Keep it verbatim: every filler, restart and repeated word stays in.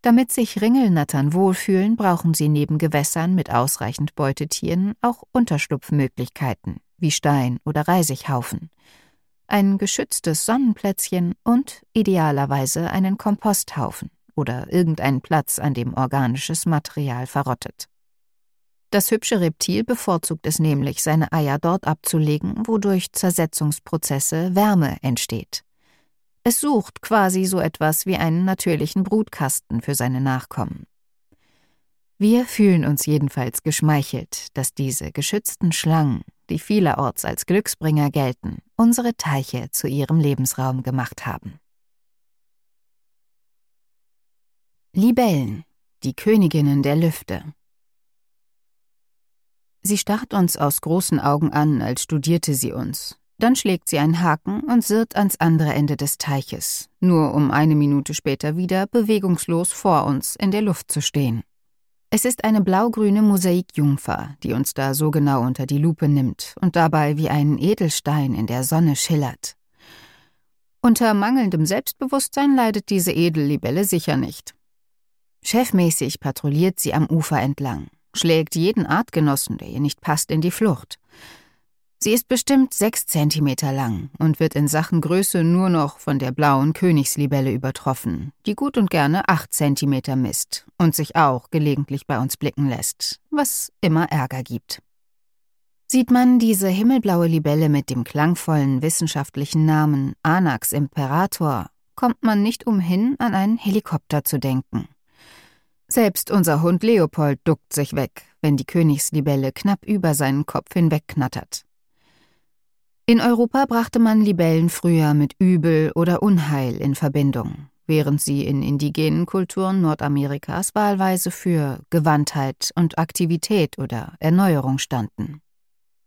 Damit sich Ringelnattern wohlfühlen, brauchen sie neben Gewässern mit ausreichend Beutetieren auch Unterschlupfmöglichkeiten wie Stein- oder Reisighaufen, ein geschütztes Sonnenplätzchen und idealerweise einen Komposthaufen oder irgendeinen Platz, an dem organisches Material verrottet. Das hübsche Reptil bevorzugt es nämlich, seine Eier dort abzulegen, wo durch Zersetzungsprozesse Wärme entsteht. Es sucht quasi so etwas wie einen natürlichen Brutkasten für seine Nachkommen. Wir fühlen uns jedenfalls geschmeichelt, dass diese geschützten Schlangen, die vielerorts als Glücksbringer gelten, unsere Teiche zu ihrem Lebensraum gemacht haben. Libellen, die Königinnen der Lüfte. Sie starrt uns aus großen Augen an, als studierte sie uns. Dann schlägt sie einen Haken und sirrt ans andere Ende des Teiches, nur um eine Minute später wieder bewegungslos vor uns in der Luft zu stehen. Es ist eine blaugrüne Mosaikjungfer, die uns da so genau unter die Lupe nimmt und dabei wie ein Edelstein in der Sonne schillert. Unter mangelndem Selbstbewusstsein leidet diese Edellibelle sicher nicht. Chefmäßig patrouilliert sie am Ufer entlang, schlägt jeden Artgenossen, der ihr nicht passt, in die Flucht. Sie ist bestimmt sechs Zentimeter lang und wird in Sachen Größe nur noch von der blauen Königslibelle übertroffen, die gut und gerne acht Zentimeter misst und sich auch gelegentlich bei uns blicken lässt, was immer Ärger gibt. Sieht man diese himmelblaue Libelle mit dem klangvollen wissenschaftlichen Namen Anax imperator, kommt man nicht umhin, an einen Helikopter zu denken. Selbst unser Hund Leopold duckt sich weg, wenn die Königslibelle knapp über seinen Kopf hinwegknattert. In Europa brachte man Libellen früher mit Übel oder Unheil in Verbindung, während sie in indigenen Kulturen Nordamerikas wahlweise für Gewandtheit und Aktivität oder Erneuerung standen.